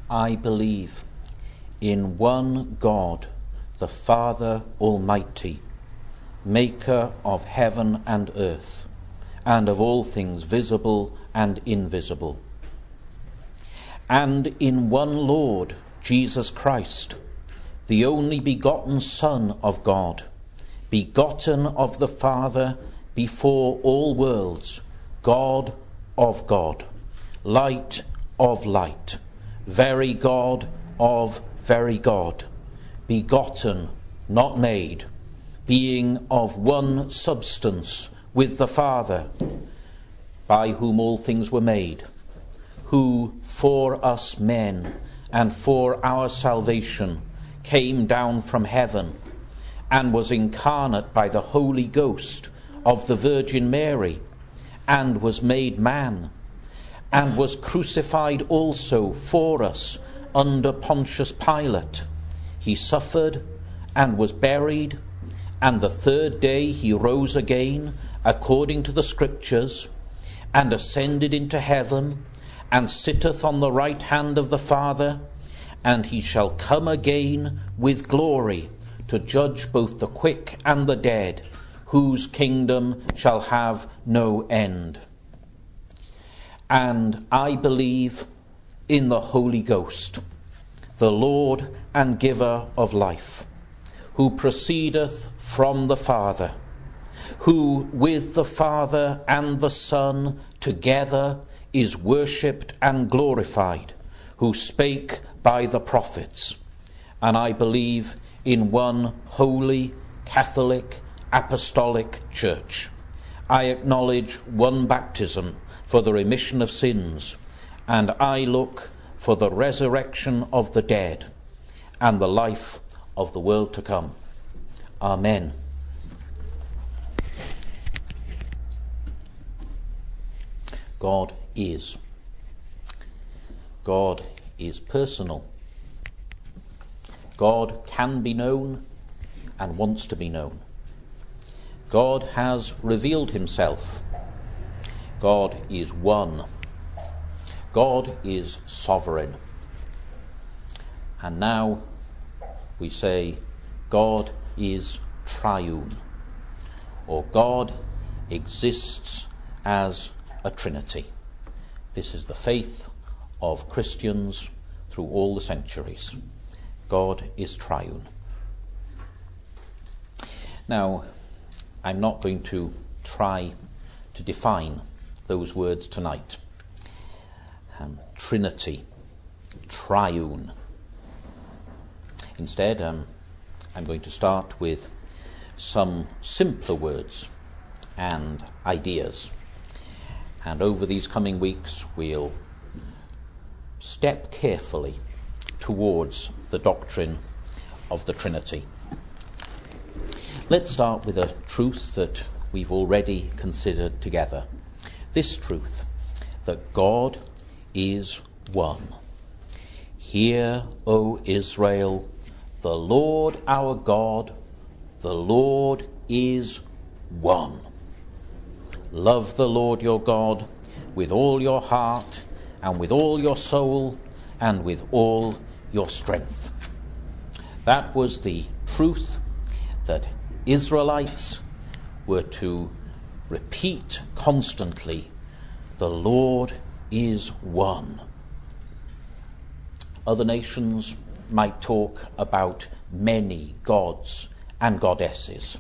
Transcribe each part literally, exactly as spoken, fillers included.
I believe in one God, the Father Almighty, maker of heaven and earth, and of all things visible and invisible, and in one Lord, Jesus Christ, the only begotten Son of God, begotten of the Father before all worlds, God of God, light of light, very God of very God, begotten, not made, being of one substance with the Father, by whom all things were made, who for us men and for our salvation came down from heaven and was incarnate by the Holy Ghost of the Virgin Mary, and was made man, and was crucified also for us under Pontius Pilate. He suffered and was buried, and the third day he rose again according to the Scriptures, and ascended into heaven, and sitteth on the right hand of the Father, and he shall come again with glory to judge both the quick and the dead, whose kingdom shall have no end. And I believe in the Holy Ghost, the Lord and giver of life, who proceedeth from the Father, who with the Father and the Son together is worshipped and glorified, who spake by the prophets. And I believe in one holy, Catholic, Apostolic Church. I acknowledge one baptism for the remission of sins, and I look for the resurrection of the dead and the life of the world to come. Amen. God is. God is personal. God can be known and wants to be known. God has revealed himself. God is one. God is sovereign. And now we say God is triune, or God exists as a Trinity. This is the faith of Christians through all the centuries. God is triune. Now, I'm not going to try to define those words tonight. Um, Trinity, triune. Instead, um, I'm going to start with some simpler words and ideas. And over these coming weeks, we'll step carefully towards the doctrine of the Trinity. Let's start with a truth that we've already considered together. This truth, that God is one. Hear, O Israel, the Lord our God, the Lord is one. Love the Lord your God with all your heart and with all your soul and with all your strength. That was the truth that Israelites were to repeat constantly. The Lord is one. Other nations might talk about many gods and goddesses,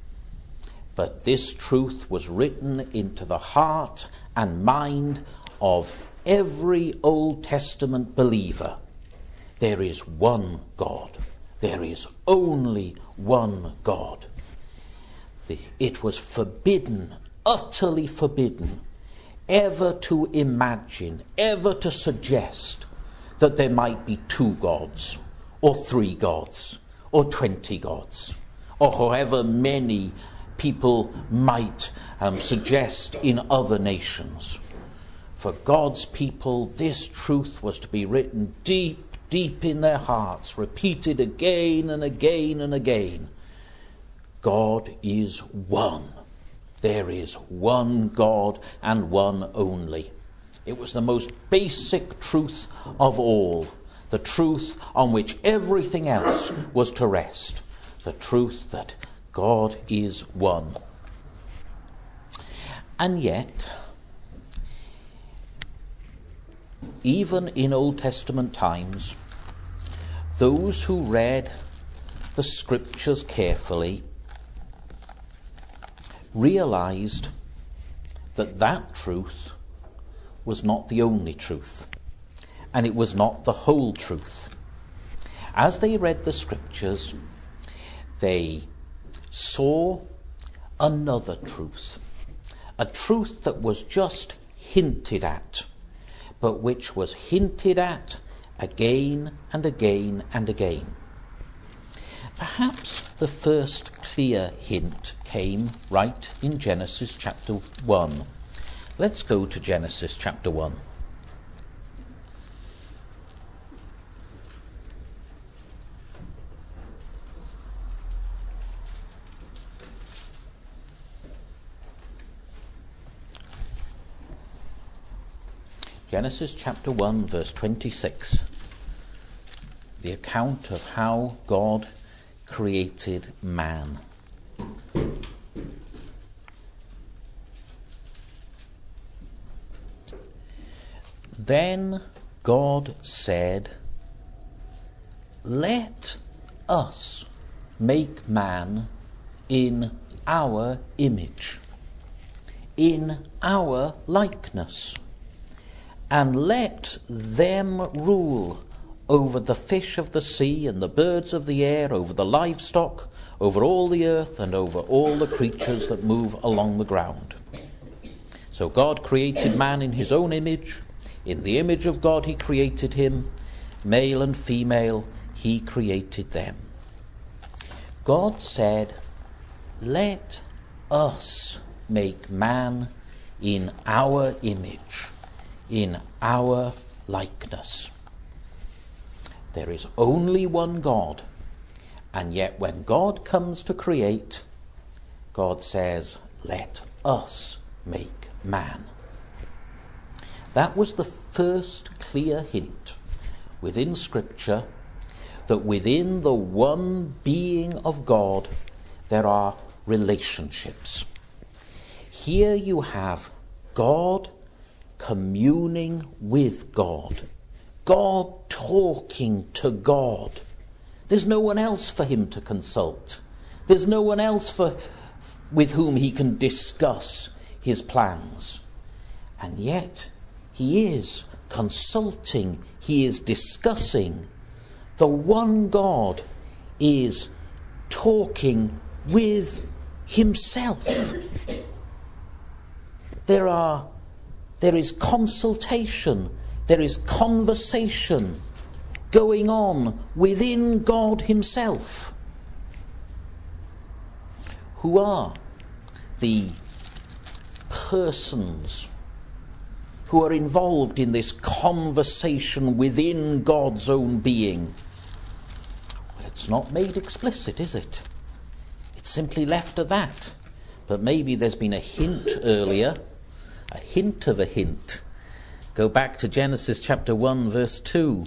but this truth was written into the heart and mind of every Old Testament believer. There is one God. There is only one God. The, it was forbidden, utterly forbidden, ever to imagine, ever to suggest that there might be two gods, or three gods, or twenty gods, or however many people might um, suggest in other nations. For God's people, this truth was to be written deep, deep in their hearts, repeated again and again and again. God is one. There is one God and one only. It was the most basic truth of all, the truth on which everything else was to rest, the truth that God is one. And yet, even in Old Testament times, those who read the scriptures carefully realized that that truth was not the only truth, and it was not the whole truth. As they read the scriptures, they saw another truth, a truth that was just hinted at, but which was hinted at again and again and again. Perhaps the first clear hint came right in Genesis chapter one. Let's go to Genesis chapter one. Genesis chapter one, verse twenty-six. The account of how God created man. Then God said, "Let us make man in our image, in our likeness, and let them rule over the fish of the sea and the birds of the air, over the livestock, over all the earth, and over all the creatures that move along the ground." So God created man in his own image. In the image of God he created him. Male and female he created them. God said, "Let us make man in our image, in our likeness." There is only one God, and yet when God comes to create, God says, "Let us make man." That was the first clear hint within Scripture that within the one being of God there are relationships. Here you have God communing with God, God talking to God. There's no one else for him to consult. There's no one else for with whom he can discuss his plans. And yet he is consulting, he is discussing. The one God is talking with himself. There are there is consultation, there is conversation going on within God himself. Who are the persons who are involved in this conversation within God's own being? Well, it's not made explicit, is it? It's simply left at that. But maybe there's been a hint earlier, a hint of a hint. Go back to Genesis chapter one, verse two.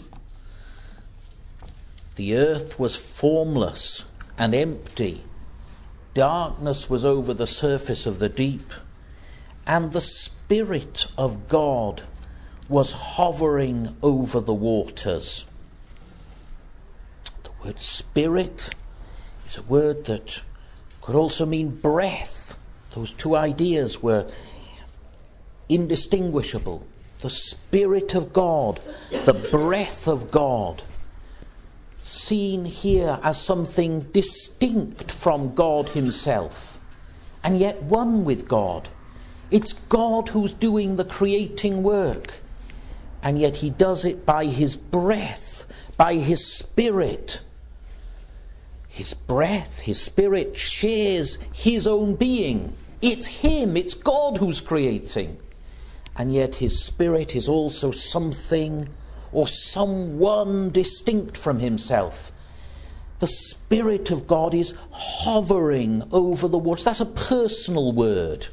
The earth was formless and empty. Darkness was over the surface of the deep, and the Spirit of God was hovering over the waters. The word spirit is a word that could also mean breath. Those two ideas were indistinguishable. The Spirit of God, the breath of God, seen here as something distinct from God himself, and yet one with God. It's God who's doing the creating work, and yet he does it by his breath, by his Spirit. His breath, his Spirit shares his own being. It's him, it's God who's creating. And yet his Spirit is also something or someone distinct from himself. The Spirit of God is hovering over the waters. That's a personal word.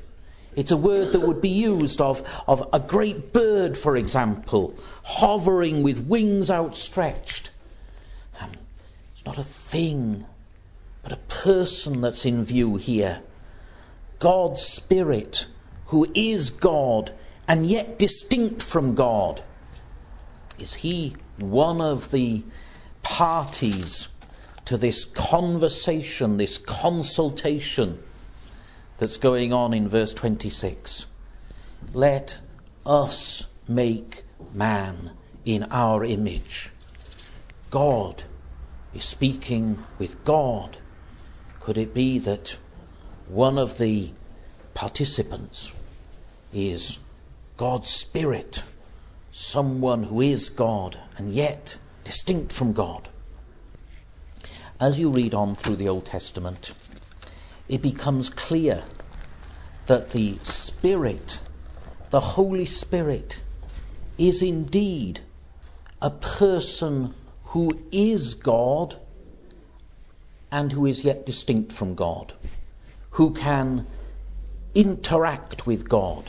It's a word that would be used of, of a great bird, for example, hovering with wings outstretched. Um, it's not a thing, but a person that's in view here. God's Spirit, who is God and yet distinct from God. Is he one of the parties to this conversation, this consultation that's going on in verse twenty-six? Let us make man in our image. God is speaking with God. Could it be that one of the participants is God's Spirit, someone who is God and yet distinct from God? As you read on through the Old Testament, it becomes clear that the Spirit, the Holy Spirit, is indeed a person who is God and who is yet distinct from God, who can interact with God.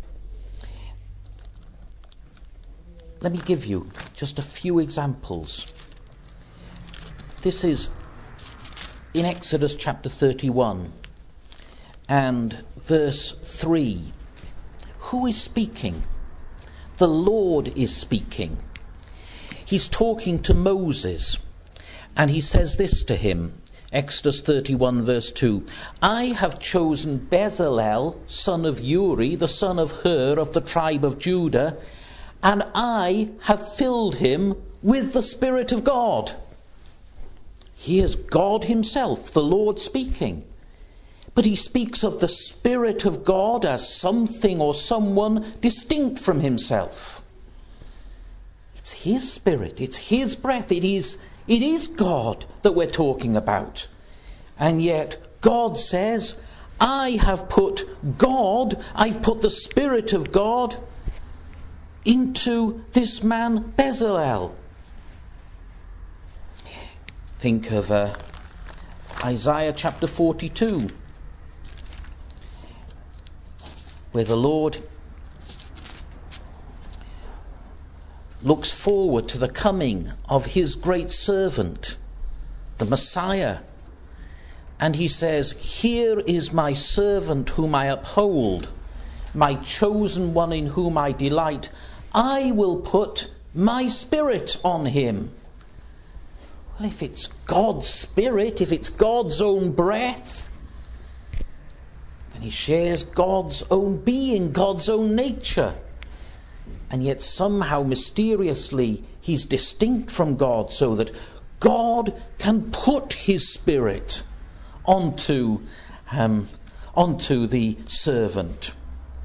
Let me give you just a few examples. This is in Exodus chapter thirty-one and verse three. Who is speaking? The Lord is speaking. He's talking to Moses, and he says this to him. Exodus thirty-one verse two. I have chosen Bezalel, son of Uri, the son of Hur of the tribe of Judah, and I have filled him with the Spirit of God. Here's God himself, the Lord, speaking. But he speaks of the Spirit of God as something or someone distinct from himself. It's his Spirit, it's his breath, it is, it is God that we're talking about. And yet God says, I have put God, I've put the Spirit of God into this man Bezalel. Think of uh, Isaiah chapter forty-two, where the Lord looks forward to the coming of his great servant, the Messiah. And he says, here is my servant whom I uphold, my chosen one in whom I delight. I will put my Spirit on him. Well, if it's God's Spirit, if it's God's own breath, then he shares God's own being, God's own nature. And yet somehow mysteriously he's distinct from God, so that God can put his Spirit onto, um, onto the servant.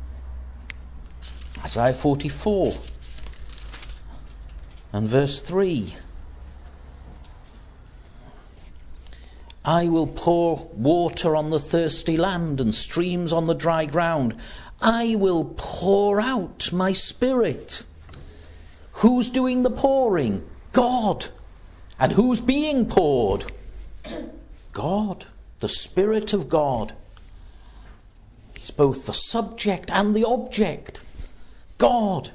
Isaiah forty-four and verse three. I will pour water on the thirsty land and streams on the dry ground. I will pour out my Spirit. Who's doing the pouring? God. And who's being poured? God, the Spirit of God. He's both the subject and the object. God.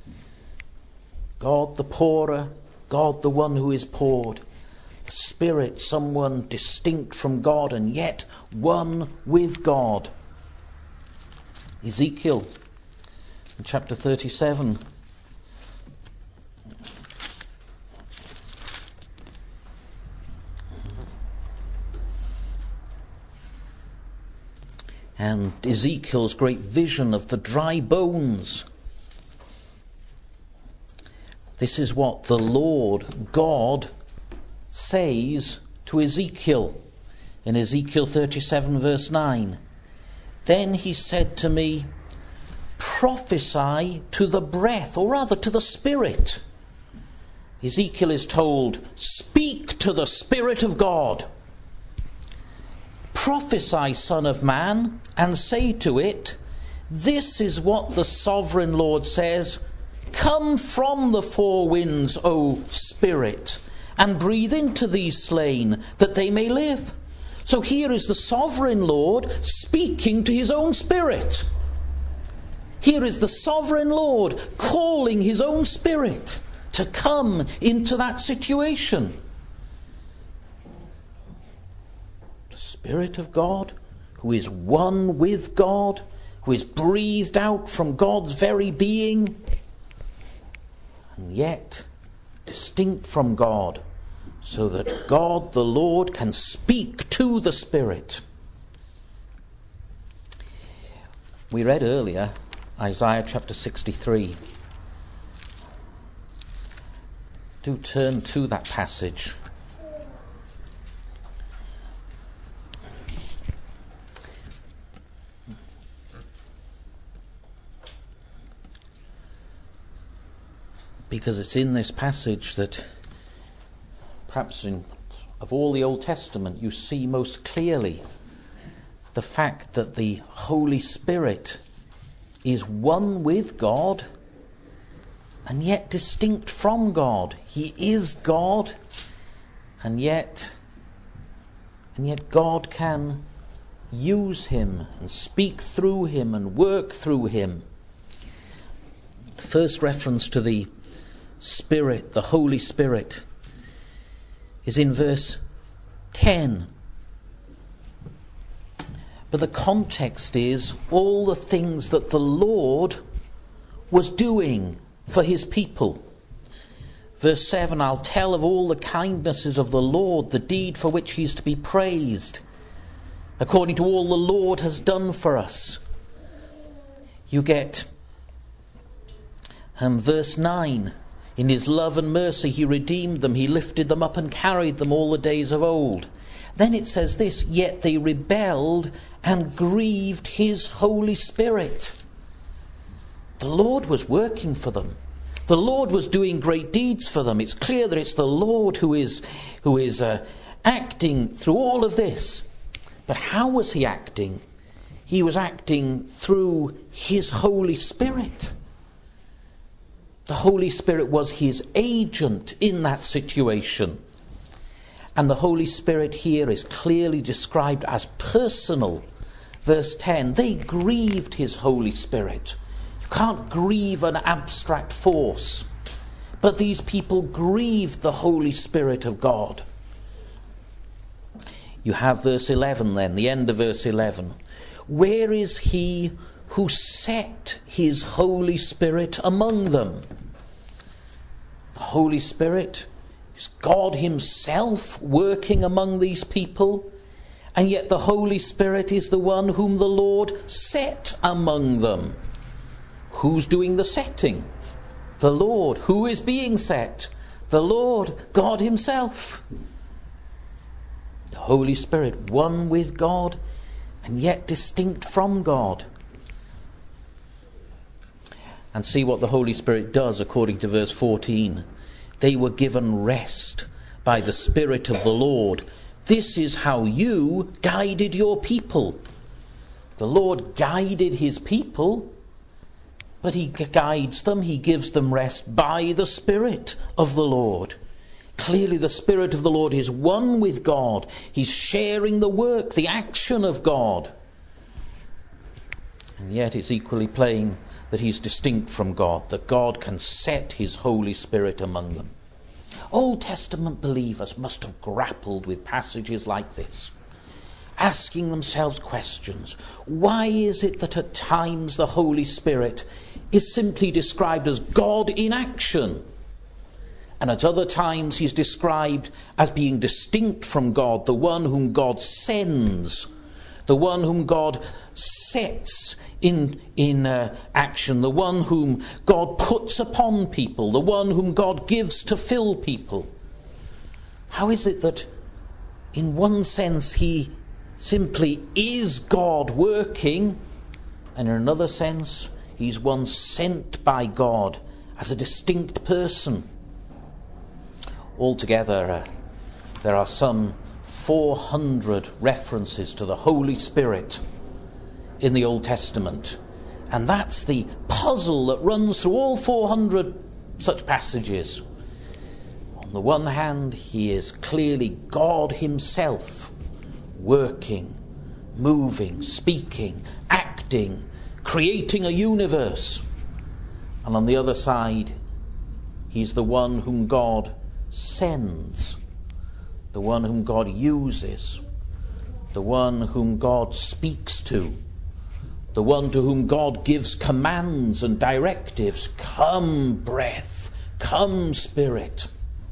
God the pourer, God the one who is poured. The Spirit, someone distinct from God and yet one with God. Ezekiel, in chapter thirty-seven. And Ezekiel's great vision of the dry bones. This is what the Lord God says to Ezekiel in Ezekiel thirty-seven verse nine. Then he said to me, prophesy to the breath, or rather to the Spirit. Ezekiel is told, speak to the Spirit of God. Prophesy, Son of Man, and say to it, this is what the Sovereign Lord says, come from the four winds, O Spirit, and breathe into these slain, that they may live. So here is the Sovereign Lord speaking to his own Spirit. Here is the sovereign Lord calling his own Spirit to come into that situation. The Spirit of God, who is one with God, who is breathed out from God's very being, and yet distinct from God, so that God the Lord can speak to the Spirit. We read earlier Isaiah chapter sixty-three. Do turn to that passage. Because it's in this passage that perhaps in, of all the Old Testament, you see most clearly the fact that the Holy Spirit is one with God and yet distinct from God. He is God, and yet and yet God can use him and speak through him and work through him. The first reference to the Spirit, the Holy Spirit, is in verse ten. But the context is all the things that the Lord was doing for his people. Verse seven, I'll tell of all the kindnesses of the Lord, the deed for which he is to be praised, according to all the Lord has done for us. You get um, verse nine, in his love and mercy he redeemed them, he lifted them up and carried them all the days of old. Then it says this, yet they rebelled and grieved his Holy Spirit. The Lord was working for them. The Lord was doing great deeds for them. It's clear that it's the Lord who is, who is uh, acting through all of this. But how was he acting? He was acting through his Holy Spirit. The Holy Spirit was his agent in that situation. And the Holy Spirit here is clearly described as personal. Verse ten, they grieved his Holy Spirit. You can't grieve an abstract force. But these people grieved the Holy Spirit of God. You have verse eleven then, the end of verse eleven. Where is he who set his Holy Spirit among them? The Holy Spirit is God himself working among these people, and yet the Holy Spirit is the one whom the Lord set among them. Who's doing the setting? The Lord. Who is being set? The Lord, God himself. The Holy Spirit, one with God, and yet distinct from God. And see what the Holy Spirit does according to verse fourteen. They were given rest by the Spirit of the Lord. This is how you guided your people. The Lord guided his people, but he guides them, he gives them rest by the Spirit of the Lord. Clearly the Spirit of the Lord is one with God. He's sharing the work, the action of God. And yet it's equally plain that he's distinct from God, that God can set his Holy Spirit among them. Old Testament believers must have grappled with passages like this, asking themselves questions. Why is it that at times the Holy Spirit is simply described as God in action, and at other times he's described as being distinct from God, the one whom God sends, the one whom God sets in, in uh, action, the one whom God puts upon people, the one whom God gives to fill people? How is it that in one sense he simply is God working, and in another sense he's one sent by God as a distinct person? Altogether, uh, there are some four hundred references to the Holy Spirit in the Old Testament. And that's the puzzle that runs through all four hundred such passages. On the one hand, he is clearly God himself, working, moving, speaking, acting, creating a universe. And on the other side, he's the one whom God sends, the one whom God uses, the one whom God speaks to, the one to whom God gives commands and directives. Come, breath, come, spirit.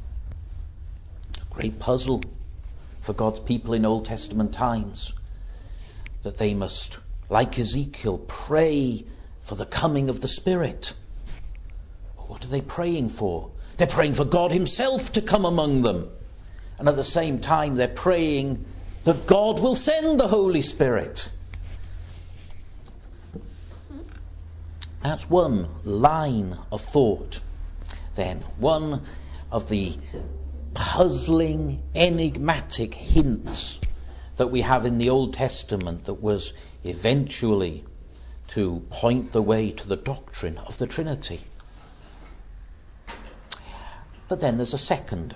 Great puzzle for God's people in Old Testament times, that they must, like Ezekiel, pray for the coming of the Spirit. What are they praying for? They're praying for God himself to come among them. And at the same time, they're praying that God will send the Holy Spirit. That's one line of thought. Then, one of the puzzling, enigmatic hints that we have in the Old Testament that was eventually to point the way to the doctrine of the Trinity. But then there's a second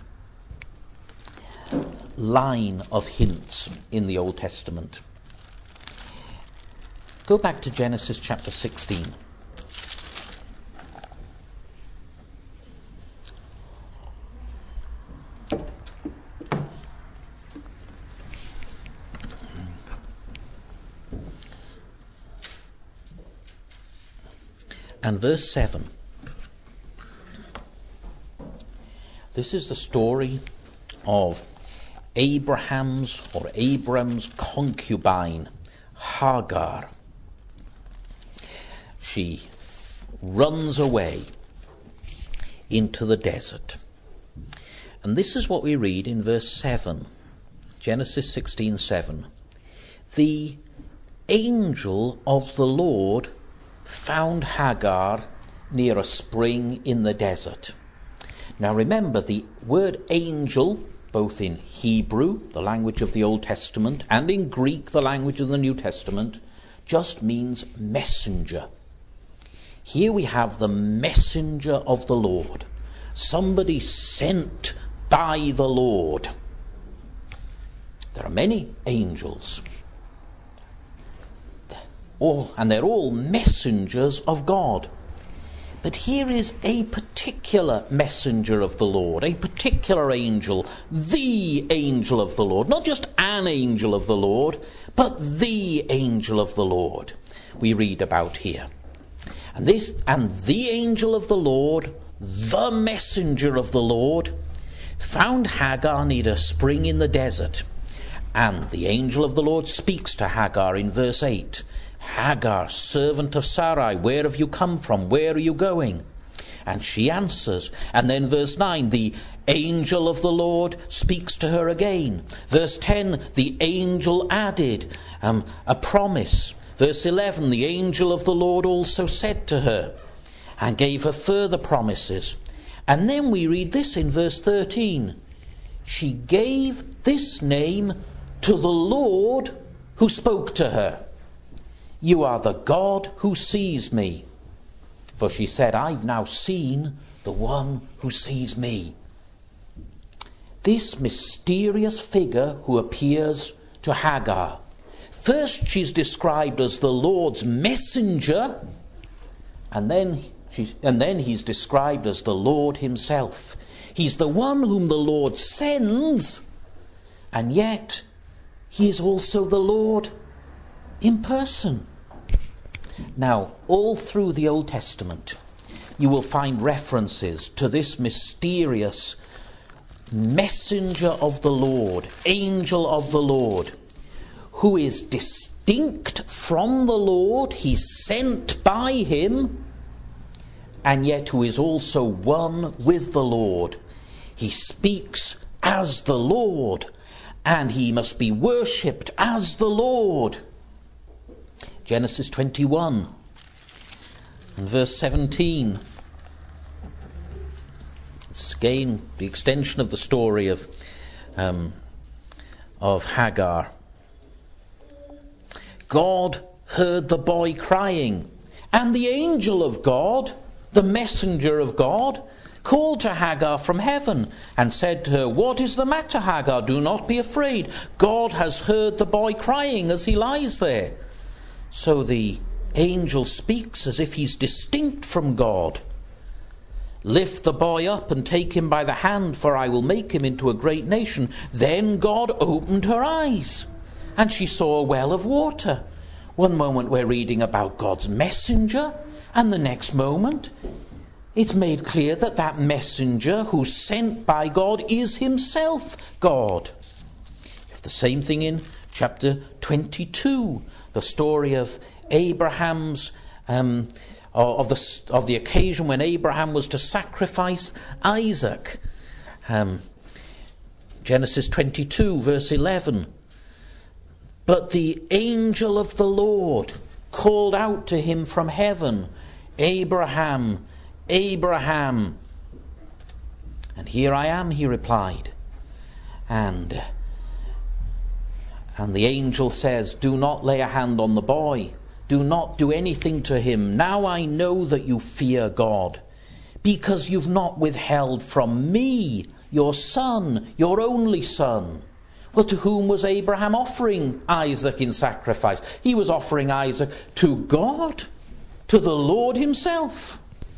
line of hints in the Old Testament. Go back to Genesis chapter sixteen. And verse seven. This is the story of Abraham's or Abram's concubine, Hagar. She f- runs away into the desert. And this is what we read in verse seven, Genesis sixteen seven. The angel of the Lord found Hagar near a spring in the desert. Now remember, the word angel, both in Hebrew, the language of the Old Testament, and in Greek, the language of the New Testament, just means messenger. Here we have the messenger of the Lord, somebody sent by the Lord. There are many angels, all, and they're all messengers of God. But here is a particular messenger of the Lord, a particular angel, the angel of the Lord. Not just an angel of the Lord, but the angel of the Lord we read about here. And this, and the angel of the Lord, the messenger of the Lord, found Hagar near a spring in the desert. And the angel of the Lord speaks to Hagar in verse eight. Hagar, servant of Sarai, where have you come from? Where are you going? And she answers. And then verse nine, the angel of the Lord speaks to her again. Verse ten, the angel added um, a promise. Verse eleven, the angel of the Lord also said to her and gave her further promises. And then we read this in verse thirteen. She gave this name to the Lord who spoke to her. You are the God who sees me. For she said, I've now seen the one who sees me. This mysterious figure who appears to Hagar. First she's described as the Lord's messenger, and then, she, and then he's described as the Lord himself. He's the one whom the Lord sends, and yet he is also the Lord in person. Now, all through the Old Testament, you will find references to this mysterious messenger of the Lord, angel of the Lord, who is distinct from the Lord, he's sent by him, and yet who is also one with the Lord. He speaks as the Lord, and he must be worshipped as the Lord. Genesis twenty-one and verse seventeen. It's again the extension of the story of um, of Hagar. God heard the boy crying, and the angel of God, the messenger of God, called to Hagar from heaven and said to her, What is the matter, Hagar? Do not be afraid. God has heard the boy crying as he lies there. So the angel speaks as if he's distinct from God. Lift the boy up and take him by the hand, for I will make him into a great nation. Then God opened her eyes, and she saw a well of water. One moment we're reading about God's messenger, and the next moment it's made clear that that messenger who's sent by God is himself God. You have the same thing in chapter twenty-two, the story of Abraham's um, of the of the occasion when Abraham was to sacrifice Isaac. Um, Genesis twenty-two, verse eleven. But the angel of the Lord called out to him from heaven, Abraham, Abraham. And here I am, he replied. And and the angel says, do not lay a hand on the boy. Do not do anything to him. Now I know that you fear God, because you've not withheld from me your son, your only son. Well, to whom was Abraham offering Isaac in sacrifice? He was offering Isaac to God, to the Lord himself.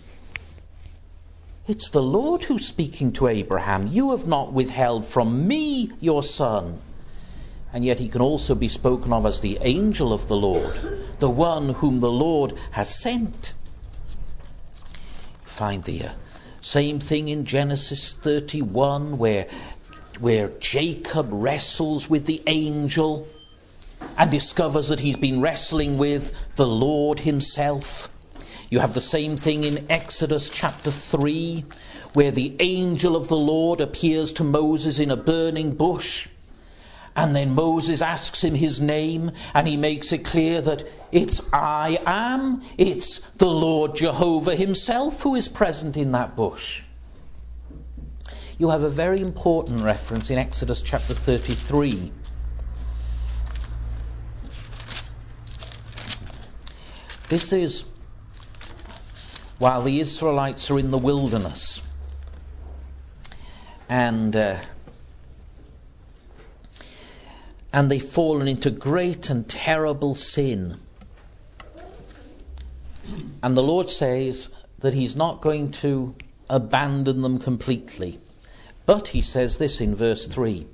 It's the Lord who's speaking to Abraham. You have not withheld from me your son. And yet he can also be spoken of as the angel of the Lord, the one whom the Lord has sent. You find the uh, same thing in Genesis thirty-one, where, where Jacob wrestles with the angel and discovers that he's been wrestling with the Lord himself. You have the same thing in Exodus chapter three, where the angel of the Lord appears to Moses in a burning bush. And then Moses asks him his name, and he makes it clear that it's I am, it's the Lord Jehovah himself who is present in that bush. You have a very important reference in Exodus chapter thirty-three. This is while the Israelites are in the wilderness. And uh, and they've fallen into great and terrible sin. And the Lord says that he's not going to abandon them completely. But he says this in verse three.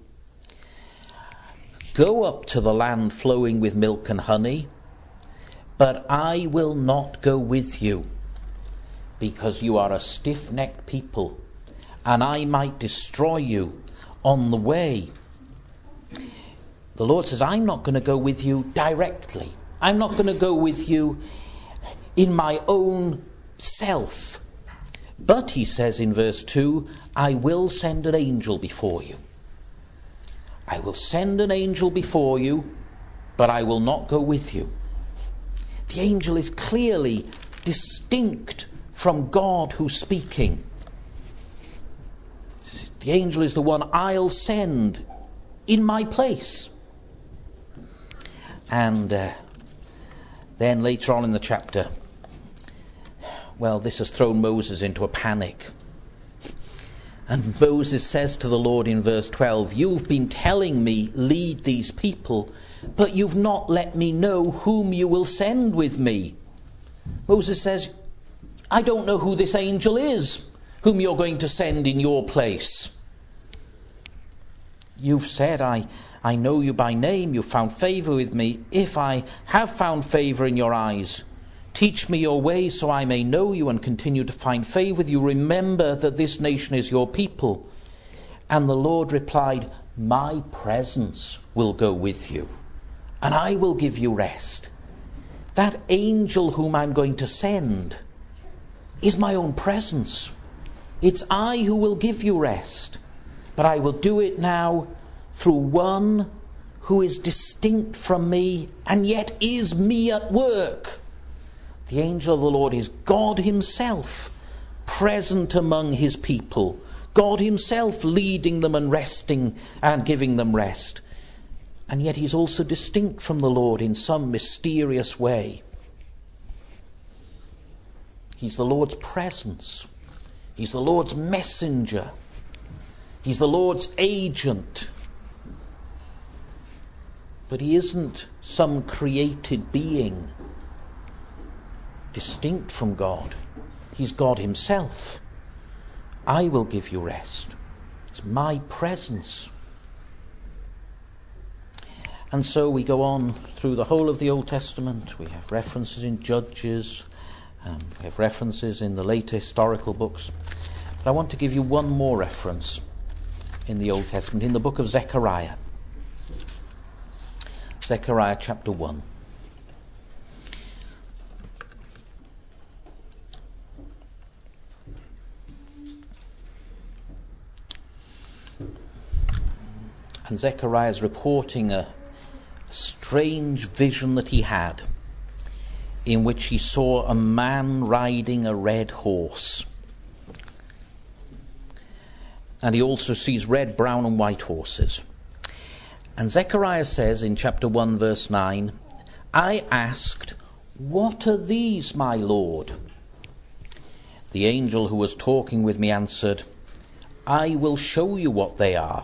Go up to the land flowing with milk and honey, but I will not go with you, because you are a stiff-necked people, and I might destroy you on the way. The Lord says, I'm not going to go with you directly. I'm not going to go with you in my own self. But, he says in verse two, I will send an angel before you. I will send an angel before you, but I will not go with you. The angel is clearly distinct from God who's speaking. The angel is the one I'll send in my place. And uh, then later on in the chapter, well, this has thrown Moses into a panic. And Moses says to the Lord in verse twelve, you've been telling me, lead these people, but you've not let me know whom you will send with me. Moses says, I don't know who this angel is, whom you're going to send in your place. You've said, I, I know you by name, you've found favour with me. If I have found favour in your eyes, teach me your ways so I may know you and continue to find favour with you. Remember that this nation is your people. And the Lord replied, my presence will go with you, and I will give you rest. That angel whom I'm going to send is my own presence. It's I who will give you rest. But I will do it now through one who is distinct from me and yet is me at work. The angel of the Lord is God himself, present among his people. God himself leading them and resting and giving them rest. And yet he's also distinct from the Lord in some mysterious way. He's the Lord's presence. He's the Lord's messenger. He's the Lord's agent. But he isn't some created being. distinct from God. He's God himself. I will give you rest. It's my presence. And so we go on through the whole of the Old Testament. We have references in Judges, um, we have references in the later historical books. But I want to give you one more reference in the Old Testament, in the book of Zechariah. Zechariah chapter one. And Zechariah is reporting a strange vision that he had, in which he saw a man riding a red horse. And he also sees red, brown and white horses. And Zechariah says in chapter one verse nine, I asked, what are these, my Lord? The angel who was talking with me answered, I will show you what they are.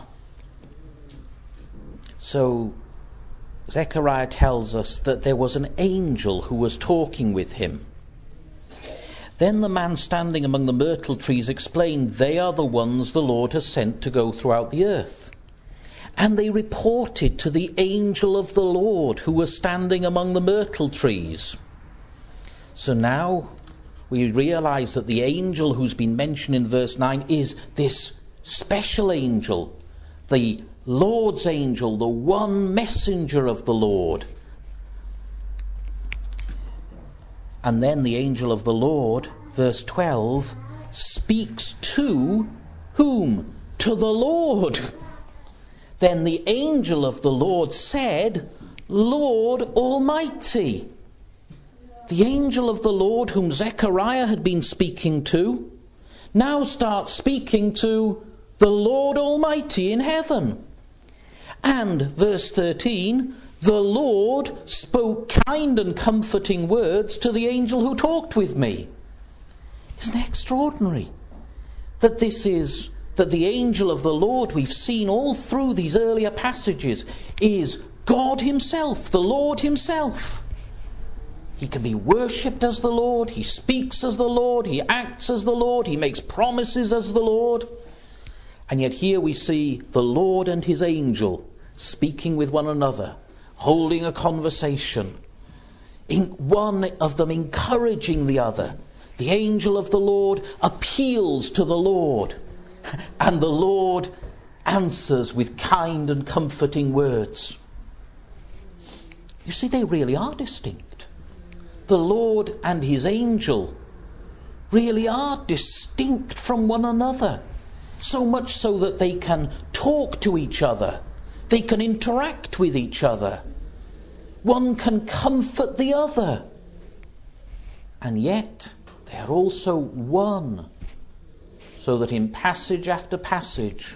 So Zechariah tells us that there was an angel who was talking with him. Then the man standing among the myrtle trees explained, they are the ones the Lord has sent to go throughout the earth. And they reported to the angel of the Lord who was standing among the myrtle trees. So now we realize that the angel who's been mentioned in verse nine is this special angel, the Lord's angel, the one messenger of the Lord. And then the angel of the Lord, verse twelve, speaks to whom? To the Lord. Then the angel of the Lord said, Lord Almighty. The angel of the Lord whom Zechariah had been speaking to now starts speaking to the Lord Almighty in heaven. And verse thirteen, the Lord spoke kind and comforting words to the angel who talked with me. Isn't it extraordinary that this is, that the angel of the Lord we've seen all through these earlier passages is God himself, the Lord himself. He can be worshipped as the Lord, he speaks as the Lord, he acts as the Lord, he makes promises as the Lord. And yet here we see the Lord and his angel speaking with one another, holding a conversation, in one of them encouraging the other. The angel of the Lord appeals to the Lord, and the Lord answers with kind and comforting words. You see, they really are distinct. The Lord and his angel really are distinct from one another. So much so that they can talk to each other. They can interact with each other. One can comfort the other. And yet they are also one. So that in passage after passage,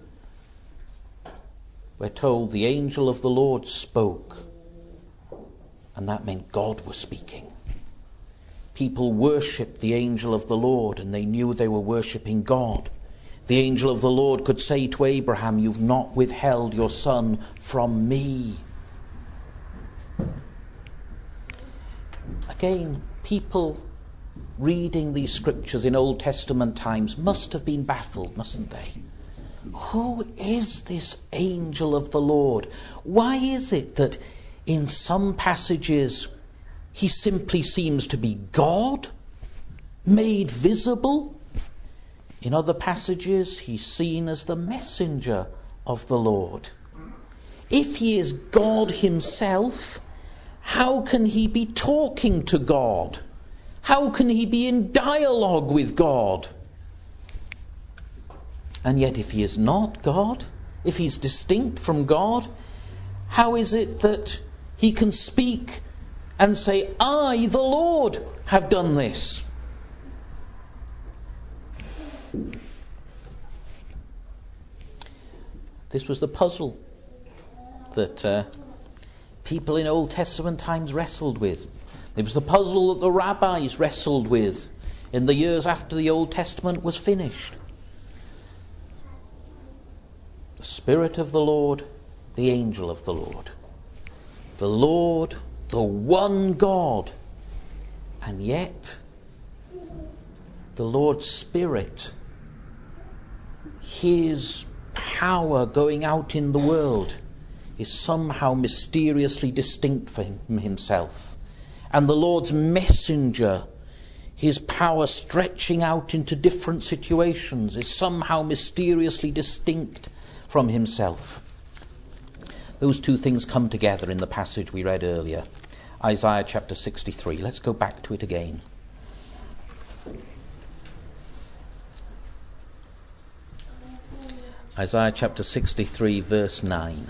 we're told the angel of the Lord spoke. And that meant God was speaking. People worshipped the angel of the Lord, and they knew they were worshipping God. The angel of the Lord could say to Abraham, you've not withheld your son from me. Again, people reading these scriptures in Old Testament times must have been baffled, mustn't they? Who is this angel of the Lord? Why is it that in some passages he simply seems to be God, made visible? In other passages, he's seen as the messenger of the Lord. If he is God himself, how can he be talking to God? How can he be in dialogue with God? And yet if he is not God, if he's distinct from God, how is it that he can speak and say, I, the Lord, have done this? This was the puzzle that uh, people in Old Testament times wrestled with. It was the puzzle that the rabbis wrestled with in the years after the Old Testament was finished. The Spirit of the Lord, the angel of the Lord. The Lord, the one God, And yet, the Lord's Spirit, his power going out in the world, is somehow mysteriously distinct from himself. And the Lord's messenger, his power stretching out into different situations, is somehow mysteriously distinct from himself. Those two things come together in the passage we read earlier. Isaiah chapter sixty-three. Let's go back to it again. Isaiah chapter sixty-three, verse nine.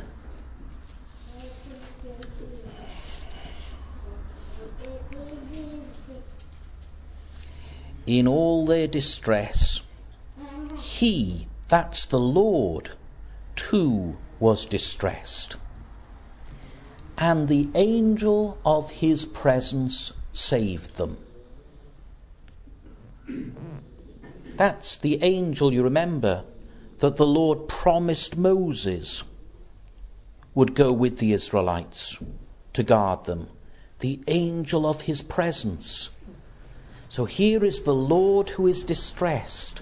In all their distress, he, that's the Lord, too was distressed. And the angel of his presence saved them. That's the angel, you remember, that the Lord promised Moses would go with the Israelites to guard them. The angel of his presence. So here is the Lord who is distressed.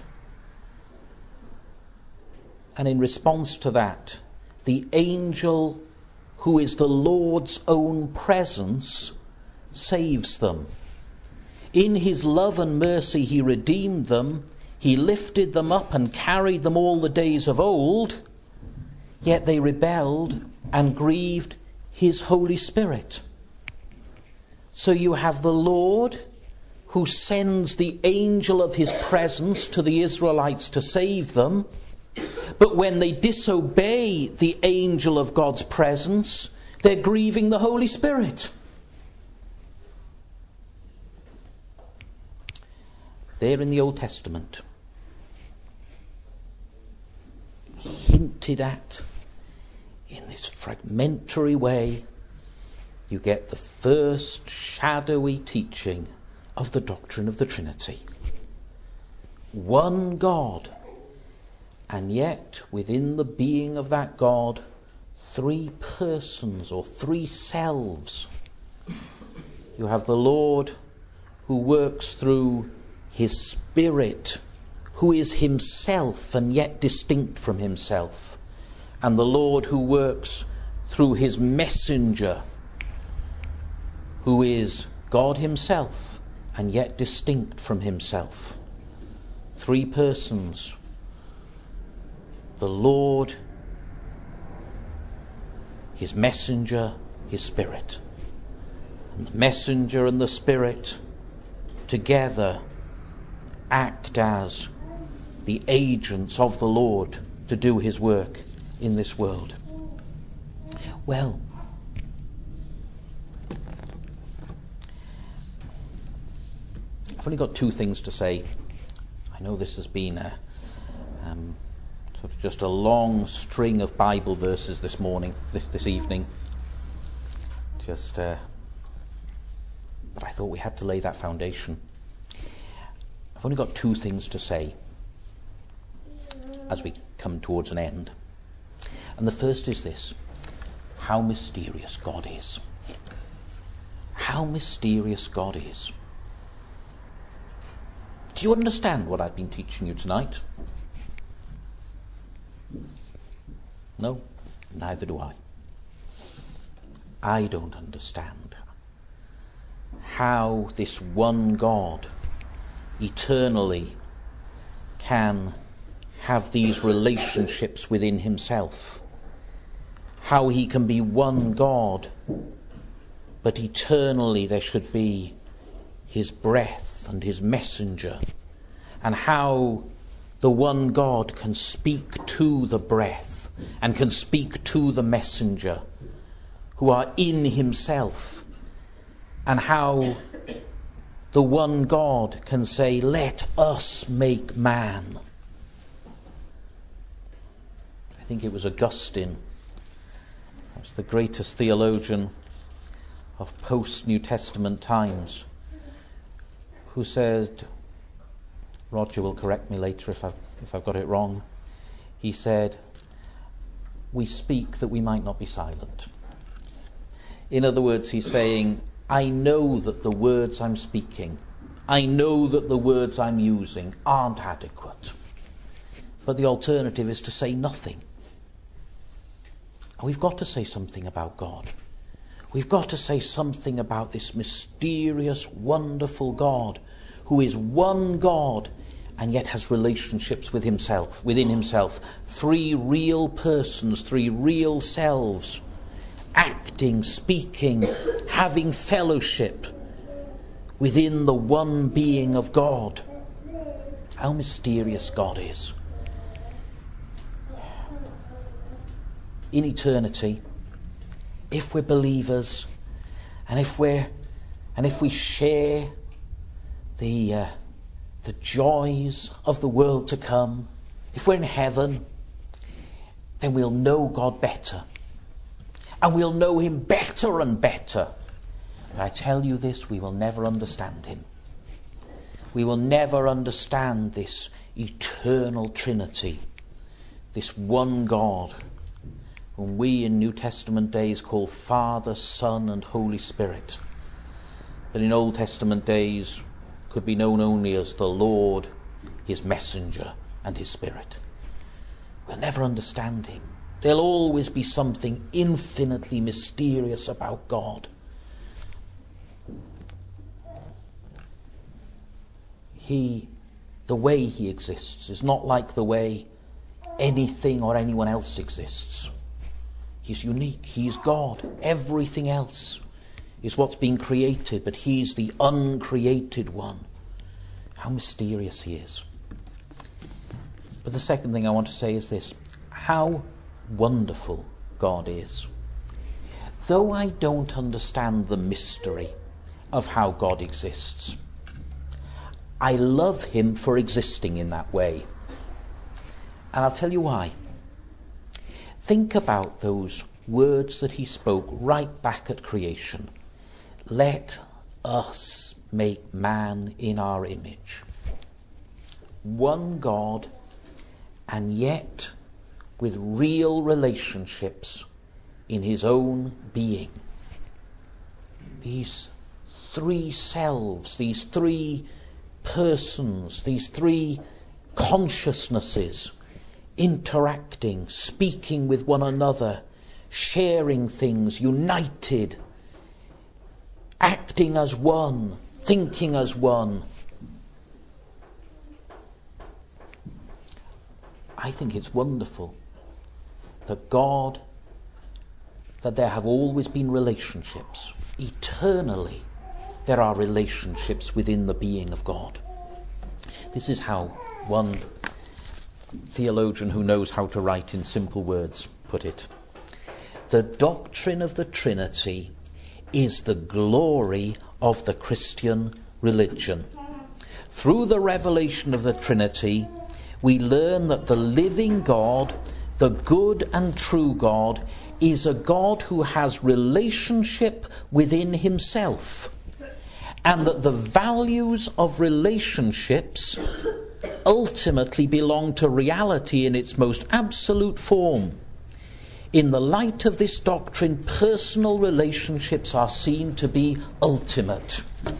And in response to that, the angel who is the Lord's own presence saves them. In his love and mercy he redeemed them. He lifted them up and carried them all the days of old. Yet they rebelled and grieved his Holy Spirit. So you have the Lord who sends the angel of his presence to the Israelites to save them. But when they disobey the angel of God's presence, they're grieving the Holy Spirit. There in the Old Testament, hinted at in this fragmentary way, you get the first shadowy teaching of the doctrine of the Trinity. One God, and yet within the being of that God, three persons or three selves. You have the Lord who works through his Spirit, who is himself and yet distinct from himself, and the Lord who works through his messenger, who is God himself and yet distinct from himself. Three persons. The Lord, his messenger, his Spirit. And the messenger and the Spirit together act as the agents of the Lord to do his work in this world. Well, I've only got two things to say. I know this has been a um, sort of just a long string of Bible verses this morning, this, this evening. Just, uh, but I thought we had to lay that foundation. I've only got two things to say as we come towards an end. And the first is this: how mysterious God is. How mysterious God is. Do you understand what I've been teaching you tonight? No, neither do I. I don't understand how this one God eternally can have these relationships within himself. How he can be one God, but eternally there should be his breath and his messenger. And how the one God can speak to the breath and can speak to the messenger who are in himself. And how the one God can say, "Let us make man." I think it was Augustine, perhaps the greatest theologian of post-New Testament times, who said, Roger will correct me later if I've, if I've got it wrong, he said, "We speak that we might not be silent." In other words, he's saying, I know that the words I'm speaking, I know that the words I'm using aren't adequate. But the alternative is to say nothing. And we've got to say something about God. We've got to say something about this mysterious, wonderful God, who is one God and yet has relationships with himself, within himself. Three real persons, three real selves, acting, speaking, having fellowship within the one being of God. How mysterious God is. In eternity, if we're believers, and if we're and if we share the uh, the joys of the world to come, if we're in heaven, then we'll know God better, and we'll know him better and better. But I tell you this, we will never understand him. We will never understand this eternal Trinity, this one God, whom we in New Testament days call Father, Son, and Holy Spirit, but in Old Testament days could be known only as the Lord, his messenger, and his Spirit. We'll never understand him. There'll always be something infinitely mysterious about God. He, the way he exists is not like the way anything or anyone else exists. He's unique. He's God. Everything else is what's been created, but he's the uncreated one. How mysterious he is. But the second thing I want to say is this: how wonderful God is. Though I don't understand the mystery of how God exists, I love him for existing in that way. And I'll tell you why. Think about those words that he spoke right back at creation. Let us make man in our image. One God, and yet with real relationships in his own being. These three selves, these three persons, these three consciousnesses interacting, speaking with one another, sharing things, united, acting as one, thinking as one. I think it's wonderful that God, that there have always been relationships. Eternally, there are relationships within the being of God. This is how one theologian who knows how to write in simple words put it. The doctrine of the Trinity is the glory of the Christian religion. Through the revelation of the Trinity, we learn that the living God, the good and true God, is a God who has relationship within himself, and that the values of relationships ultimately belong to reality in its most absolute form. In the light of this doctrine, personal relationships are seen to be ultimate.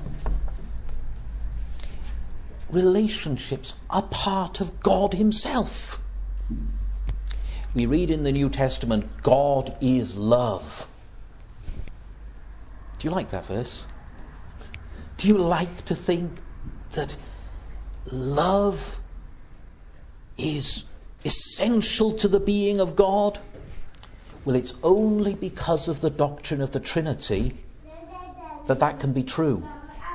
Relationships are part of God himself. We read in the New Testament, God is love. Do you like that verse? Do you like to think that love is essential to the being of God? Well, it's only because of the doctrine of the Trinity that that can be true.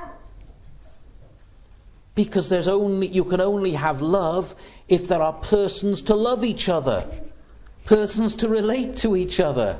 Because there's only you can only have love if there are persons to love each other, persons to relate to each other.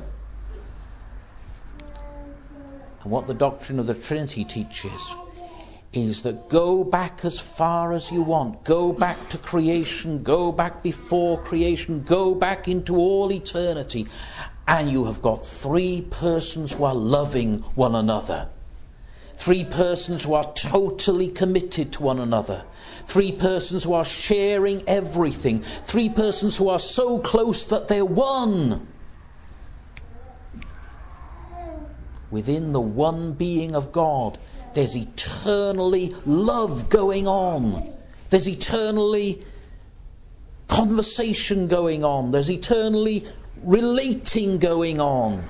And what the doctrine of the Trinity teaches is that go back as far as you want. Go back to creation. Go back before creation. Go back into all eternity. And you have got three persons who are loving one another. Three persons who are totally committed to one another. Three persons who are sharing everything. Three persons who are so close that they're one. within the one being of God, there's eternally love going on. There's eternally conversation going on. There's eternally relating going on.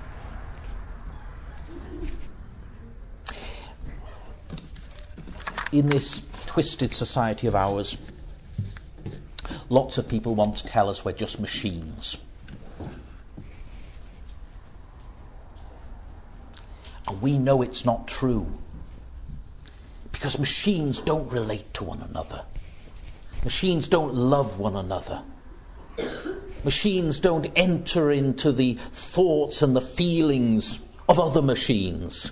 In this twisted society of ours, lots of people want to tell us we're just machines. And we know it's not true. Because machines don't relate to one another. Machines don't love one another. Machines don't enter into the thoughts and the feelings of other machines.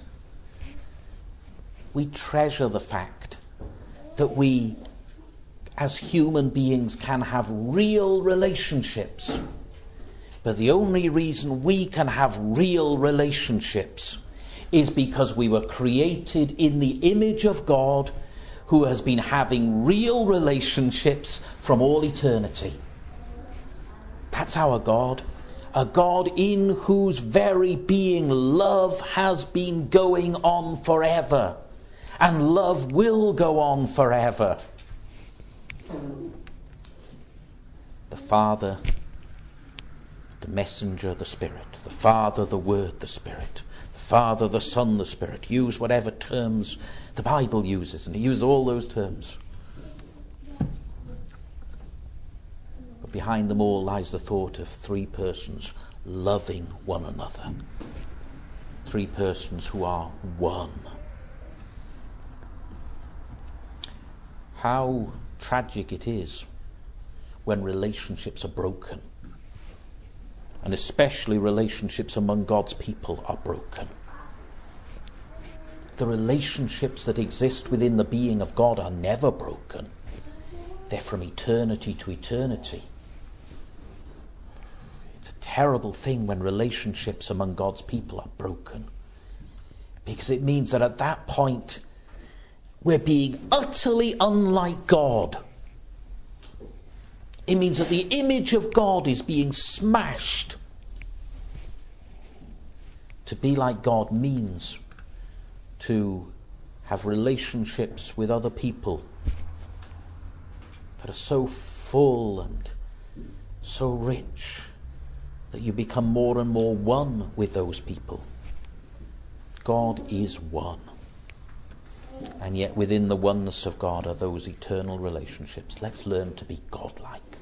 We treasure the fact that we, as human beings, can have real relationships. But the only reason we can have real relationships is because we were created in the image of God, who has been having real relationships from all eternity. That's our God. A God in whose very being love has been going on forever. And love will go on forever. The Father, the Messenger, the Spirit. The Father, the Word, the Spirit. The Father, the Son, the Spirit. Use whatever terms the Bible uses, and He uses all those terms. But behind them all lies the thought of three persons loving one another. Three persons who are one. How tragic it is when relationships are broken. And especially relationships among God's people are broken. The relationships that exist within the being of God are never broken. They're from eternity to eternity. It's a terrible thing when relationships among God's people are broken. Because it means that at that point, we're being utterly unlike God. It means that the image of God is being smashed. To be like God means to have relationships with other people that are so full and so rich that you become more and more one with those people. God is one. And yet within the oneness of God are those eternal relationships. Let's learn to be God-like.